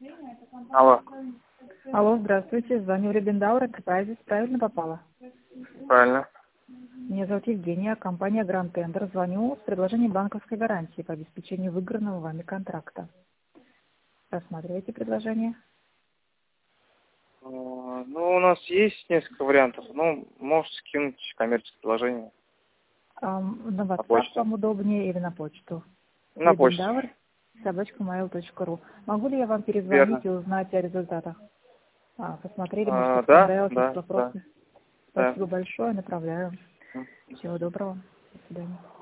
Алло. Алло, здравствуйте. Звоню Ребендауэр Enterprises. Правильно попала? Правильно. Меня зовут Евгения, компания Grand Tender. Звоню с предложением банковской гарантии по обеспечению выигранного вами контракта. Рассматриваете предложение? Ну, у нас есть несколько вариантов. Ну, можете скинуть коммерческое предложение. На WhatsApp почту. вам удобнее или на почту? На почту. Ребендауэр@mail.ru. Могу ли я вам Верно. перезвонить и узнать о результатах? Посмотрели, может, что-то Да, понравилось, есть да, да. вопросы? Да. Спасибо большое, направляю. М. Всего доброго. До свидания.